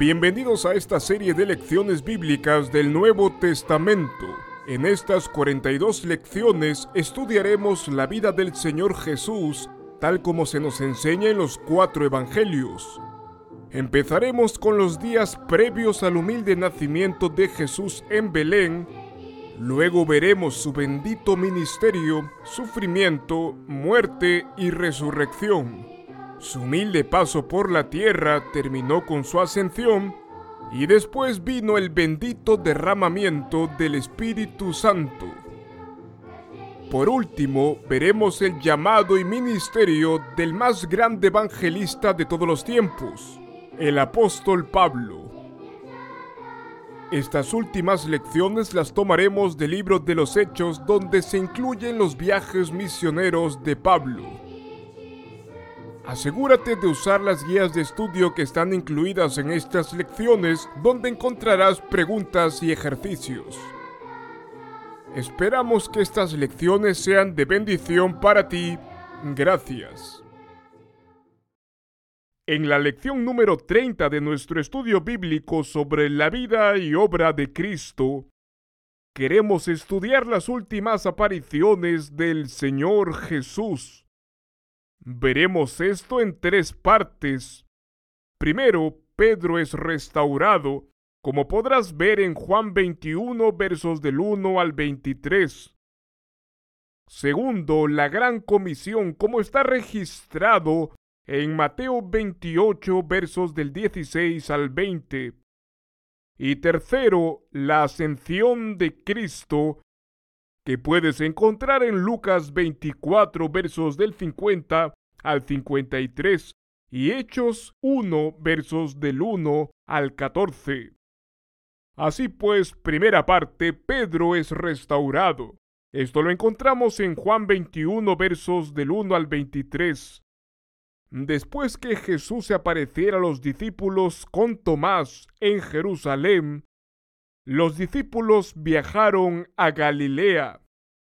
Bienvenidos a esta serie de lecciones bíblicas del Nuevo Testamento. En estas 42 lecciones estudiaremos la vida del Señor Jesús, tal como se nos enseña en los 4 evangelios. Empezaremos con los días previos al humilde nacimiento de Jesús en Belén. Luego veremos su bendito ministerio, sufrimiento, muerte y resurrección. Su humilde paso por la tierra terminó con su ascensión y después vino el bendito derramamiento del Espíritu Santo. Por último, veremos el llamado y ministerio del más grande evangelista de todos los tiempos, el apóstol Pablo. Estas últimas lecciones las tomaremos del libro de los Hechos, donde se incluyen los viajes misioneros de Pablo. Asegúrate de usar las guías de estudio que están incluidas en estas lecciones, donde encontrarás preguntas y ejercicios. Esperamos que estas lecciones sean de bendición para ti. Gracias. En la lección número 30 de nuestro estudio bíblico sobre la vida y obra de Cristo, queremos estudiar las últimas apariciones del Señor Jesús. Veremos esto en 3 partes. Primero, Pedro es restaurado, como podrás ver en Juan 21, versos del 1 al 23. Segundo, la gran comisión, como está registrado en Mateo 28, versos del 16 al 20. Y tercero, la ascensión de Cristo, que puedes encontrar en Lucas 24, versos del 50 al 53, y Hechos 1, versos del 1 al 14. Así pues, primera parte, Pedro es restaurado. Esto lo encontramos en Juan 21, versos del 1 al 23. Después que Jesús se apareciera a los discípulos con Tomás en Jerusalén, los discípulos viajaron a Galilea.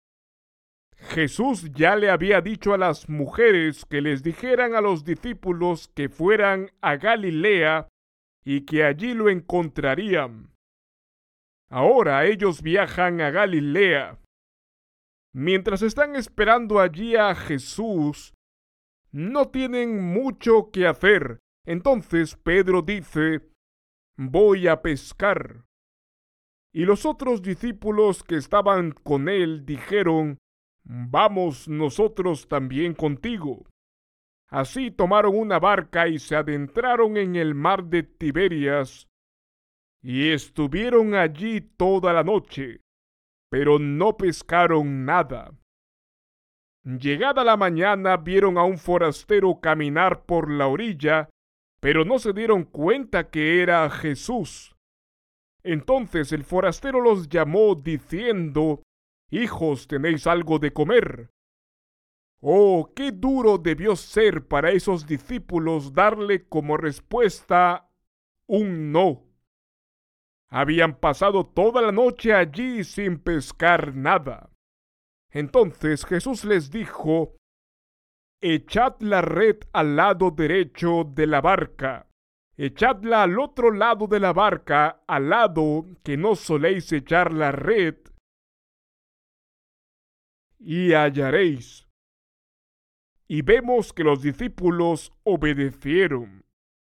Jesús ya le había dicho a las mujeres que les dijeran a los discípulos que fueran a Galilea y que allí lo encontrarían. Ahora ellos viajan a Galilea. Mientras están esperando allí a Jesús, no tienen mucho que hacer. Entonces Pedro dice: «Voy a pescar». Y los otros discípulos que estaban con él dijeron: «Vamos nosotros también contigo». Así tomaron una barca y se adentraron en el mar de Tiberias, y estuvieron allí toda la noche, pero no pescaron nada. Llegada la mañana vieron a un forastero caminar por la orilla, pero no se dieron cuenta que era Jesús. Entonces el forastero los llamó diciendo: «Hijos, ¿tenéis algo de comer?». Oh, qué duro debió ser para esos discípulos darle como respuesta un no. Habían pasado toda la noche allí sin pescar nada. Entonces Jesús les dijo: «Echad la red al lado derecho de la barca. Echadla al otro lado de la barca, al lado que no soléis echar la red, y hallaréis». Y vemos que los discípulos obedecieron.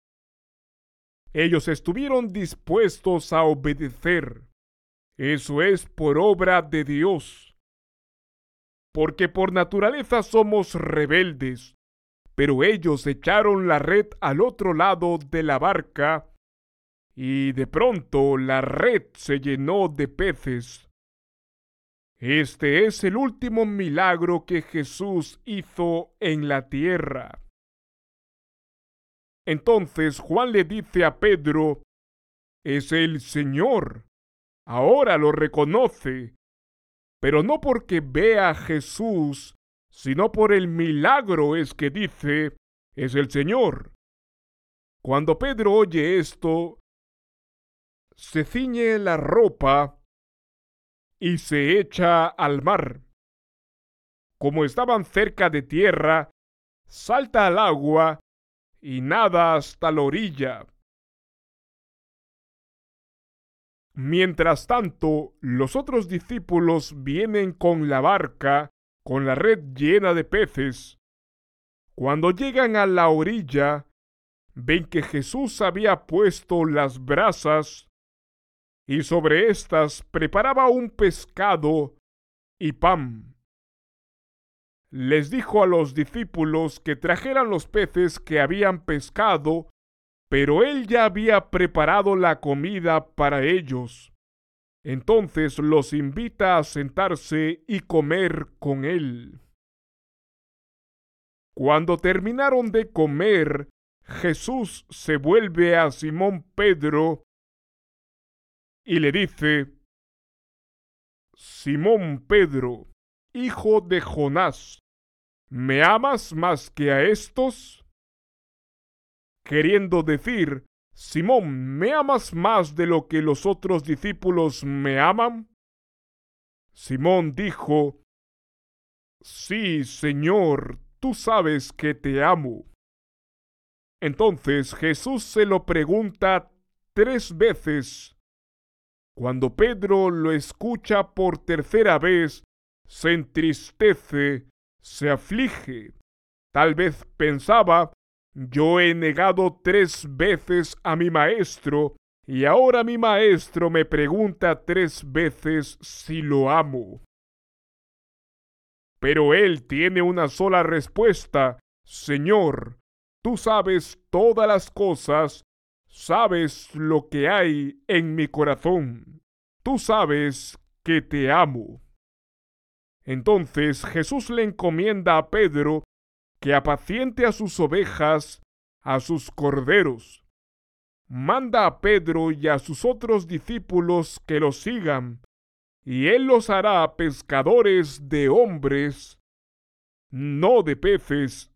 Ellos estuvieron dispuestos a obedecer. Eso es por obra de Dios. Porque por naturaleza somos rebeldes, pero ellos echaron la red al otro lado de la barca, y de pronto la red se llenó de peces. Este es el último milagro que Jesús hizo en la tierra. Entonces Juan le dice a Pedro: «Es el Señor». Ahora lo reconoce, pero no porque vea a Jesús, sino por el milagro es que dice: «Es el Señor». Cuando Pedro oye esto, se ciñe la ropa y se echa al mar. Como estaban cerca de tierra, salta al agua y nada hasta la orilla. Mientras tanto, los otros discípulos vienen con la barca, con la red llena de peces. Cuando llegan a la orilla, ven que Jesús había puesto las brasas y sobre éstas preparaba un pescado y pan. Les dijo a los discípulos que trajeran los peces que habían pescado, pero él ya había preparado la comida para ellos. Entonces los invita a sentarse y comer con él. Cuando terminaron de comer, Jesús se vuelve a Simón Pedro y le dice: Simón Pedro, hijo de Jonás, ¿me amas más que a estos? Queriendo decir: Simón, ¿me amas más de lo que los otros discípulos me aman? Simón dijo: Sí, Señor, tú sabes que te amo. Entonces Jesús se lo pregunta 3 veces. Cuando Pedro lo escucha por tercera vez, se entristece, se aflige. Tal vez pensaba: yo he negado 3 veces a mi maestro, y ahora mi maestro me pregunta 3 veces si lo amo. Pero él tiene una sola respuesta: Señor, tú sabes todas las cosas, sabes lo que hay en mi corazón, tú sabes que te amo. Entonces Jesús le encomienda a Pedro que apaciente a sus ovejas, a sus corderos. Manda a Pedro y a sus otros discípulos que lo sigan, y él los hará pescadores de hombres, no de peces.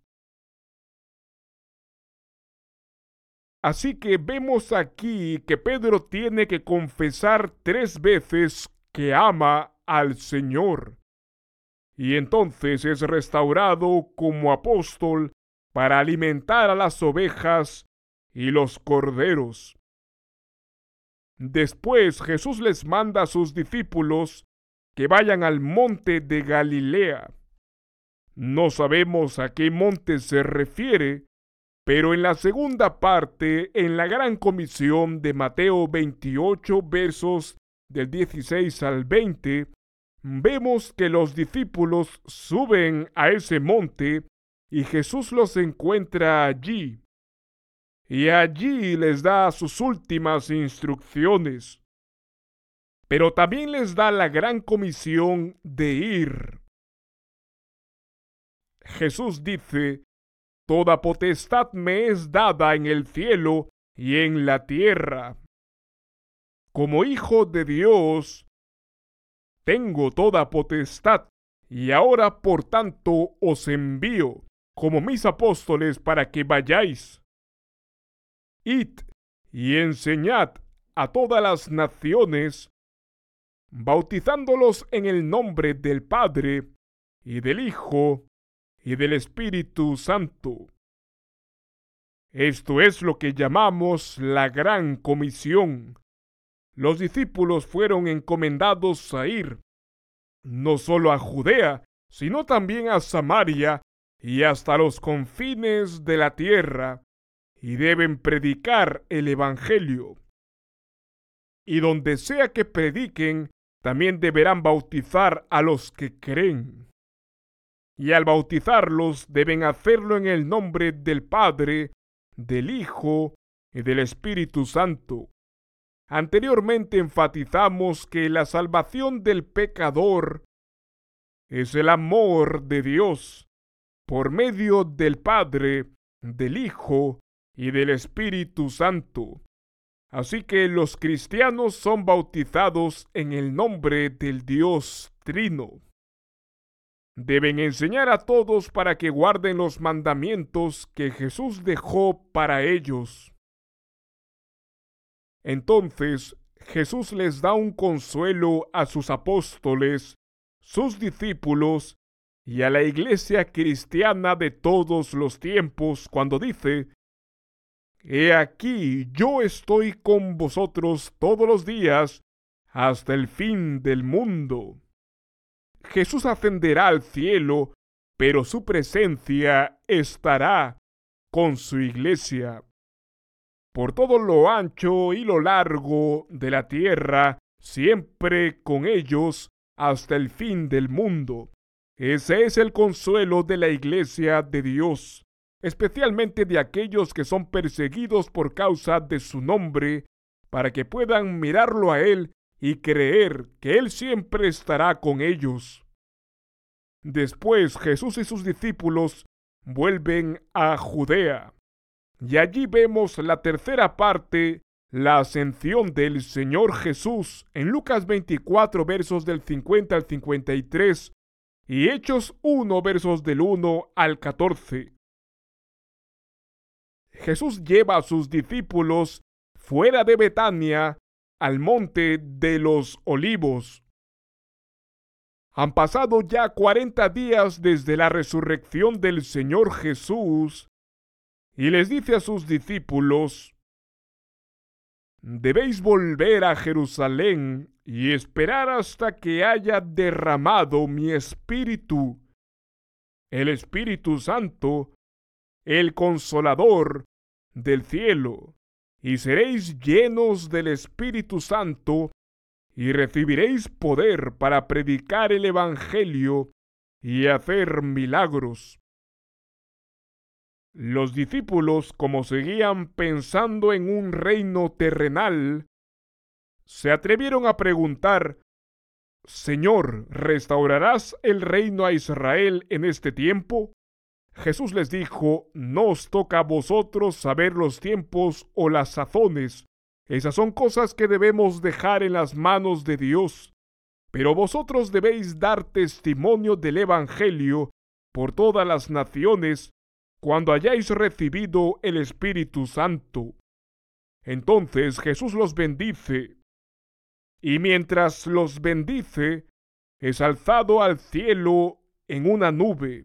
Así que vemos aquí que Pedro tiene que confesar 3 veces que ama al Señor. Y entonces es restaurado como apóstol para alimentar a las ovejas y los corderos. Después Jesús les manda a sus discípulos que vayan al monte de Galilea. No sabemos a qué monte se refiere, pero en la segunda parte, en la gran comisión de Mateo 28, versos del 16 al 20, vemos que los discípulos suben a ese monte y Jesús los encuentra allí. Y allí les da sus últimas instrucciones. Pero también les da la gran comisión de ir. Jesús dice: Toda potestad me es dada en el cielo y en la tierra. Como hijo de Dios, tengo toda potestad, y ahora por tanto os envío, como mis apóstoles, para que vayáis. Id y enseñad a todas las naciones, bautizándolos en el nombre del Padre, y del Hijo, y del Espíritu Santo. Esto es lo que llamamos la Gran Comisión. Los discípulos fueron encomendados a ir, no solo a Judea, sino también a Samaria y hasta los confines de la tierra, y deben predicar el Evangelio. Y donde sea que prediquen, también deberán bautizar a los que creen. Y al bautizarlos deben hacerlo en el nombre del Padre, del Hijo y del Espíritu Santo. Anteriormente enfatizamos que la salvación del pecador es el amor de Dios por medio del Padre, del Hijo y del Espíritu Santo. Así que los cristianos son bautizados en el nombre del Dios Trino. Deben enseñar a todos para que guarden los mandamientos que Jesús dejó para ellos. Entonces Jesús les da un consuelo a sus apóstoles, sus discípulos y a la iglesia cristiana de todos los tiempos cuando dice: He aquí, yo estoy con vosotros todos los días hasta el fin del mundo. Jesús ascenderá al cielo, pero su presencia estará con su iglesia. Por todo lo ancho y lo largo de la tierra, siempre con ellos hasta el fin del mundo. Ese es el consuelo de la iglesia de Dios, especialmente de aquellos que son perseguidos por causa de su nombre, para que puedan mirarlo a Él y creer que Él siempre estará con ellos. Después Jesús y sus discípulos vuelven a Judea, y allí vemos la tercera parte, la ascensión del Señor Jesús, en Lucas 24, versos del 50 al 53, y Hechos 1, versos del 1 al 14. Jesús lleva a sus discípulos fuera de Betania al monte de los Olivos. Han pasado ya 40 días desde la resurrección del Señor Jesús y les dice a sus discípulos: debéis volver a Jerusalén y esperar hasta que haya derramado mi Espíritu, el Espíritu Santo, el Consolador del cielo, y seréis llenos del Espíritu Santo y recibiréis poder para predicar el Evangelio y hacer milagros. Los discípulos, como seguían pensando en un reino terrenal, se atrevieron a preguntar: Señor, ¿restaurarás el reino a Israel en este tiempo? Jesús les dijo: no os toca a vosotros saber los tiempos o las sazones. Esas son cosas que debemos dejar en las manos de Dios. Pero vosotros debéis dar testimonio del Evangelio por todas las naciones cuando hayáis recibido el Espíritu Santo. Entonces Jesús los bendice, y mientras los bendice, es alzado al cielo en una nube.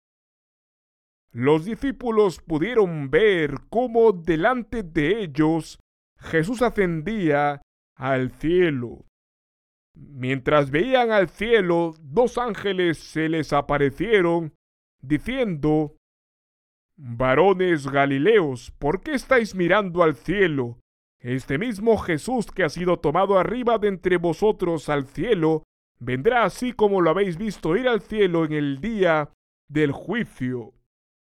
Los discípulos pudieron ver cómo delante de ellos Jesús ascendía al cielo. Mientras veían al cielo, 2 ángeles se les aparecieron, diciendo: varones Galileos, ¿por qué estáis mirando al cielo? Este mismo Jesús que ha sido tomado arriba de entre vosotros al cielo, vendrá así como lo habéis visto ir al cielo en el día del juicio.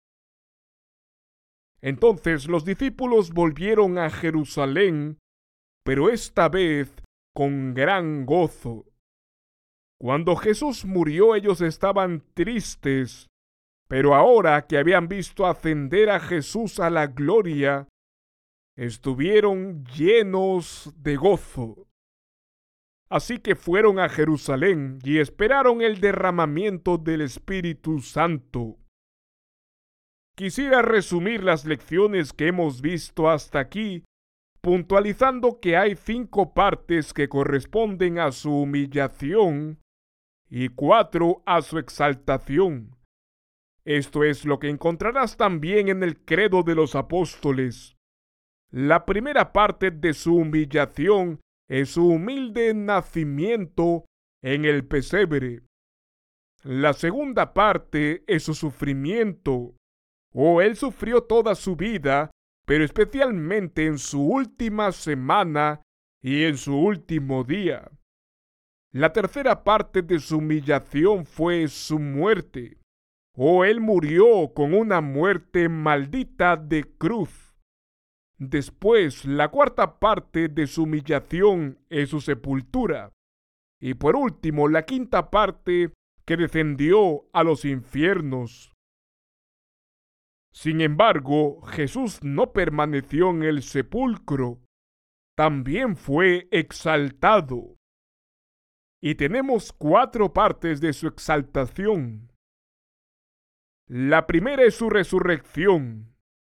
Entonces los discípulos volvieron a Jerusalén, pero esta vez con gran gozo. Cuando Jesús murió, ellos estaban tristes, pero ahora que habían visto ascender a Jesús a la gloria, estuvieron llenos de gozo. Así que fueron a Jerusalén y esperaron el derramamiento del Espíritu Santo. Quisiera resumir las lecciones que hemos visto hasta aquí, puntualizando que hay 5 partes que corresponden a su humillación y 4 a su exaltación. Esto es lo que encontrarás también en el credo de los apóstoles. La primera parte de su humillación es su humilde nacimiento en el pesebre. La segunda parte es su sufrimiento. Él sufrió toda su vida, pero especialmente en su última semana y en su último día. La tercera parte de su humillación fue su muerte. Él murió con una muerte maldita de cruz. Después, la cuarta parte de su humillación es su sepultura. Y por último, la quinta parte, que descendió a los infiernos. Sin embargo, Jesús no permaneció en el sepulcro, también fue exaltado. Y tenemos 4 partes de su exaltación. La primera es su resurrección,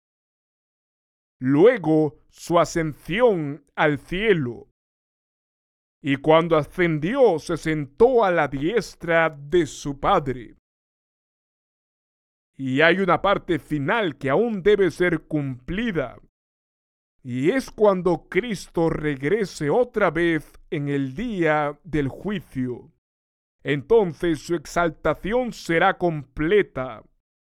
luego su ascensión al cielo, y cuando ascendió se sentó a la diestra de su Padre. Y hay una parte final que aún debe ser cumplida, y es cuando Cristo regrese otra vez en el día del juicio. Entonces su exaltación será completa.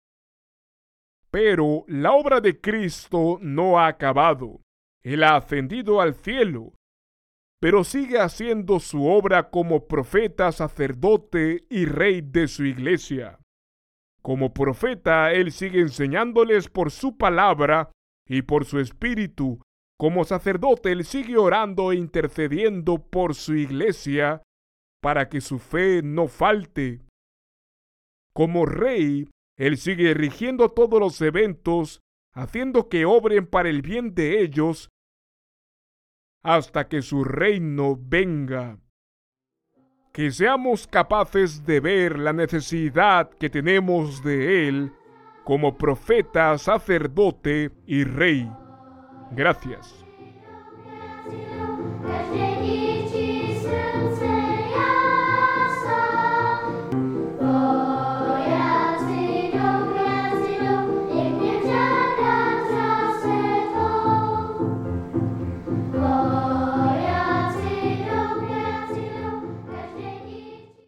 Pero la obra de Cristo no ha acabado. Él ha ascendido al cielo, pero sigue haciendo su obra como profeta, sacerdote y rey de su iglesia. Como profeta, Él sigue enseñándoles por su palabra y por su espíritu. Como sacerdote, Él sigue orando e intercediendo por su iglesia para que su fe no falte. Como rey, Él sigue rigiendo todos los eventos, haciendo que obren para el bien de ellos hasta que su reino venga. Que seamos capaces de ver la necesidad que tenemos de Él como profeta, sacerdote y rey. Gracias.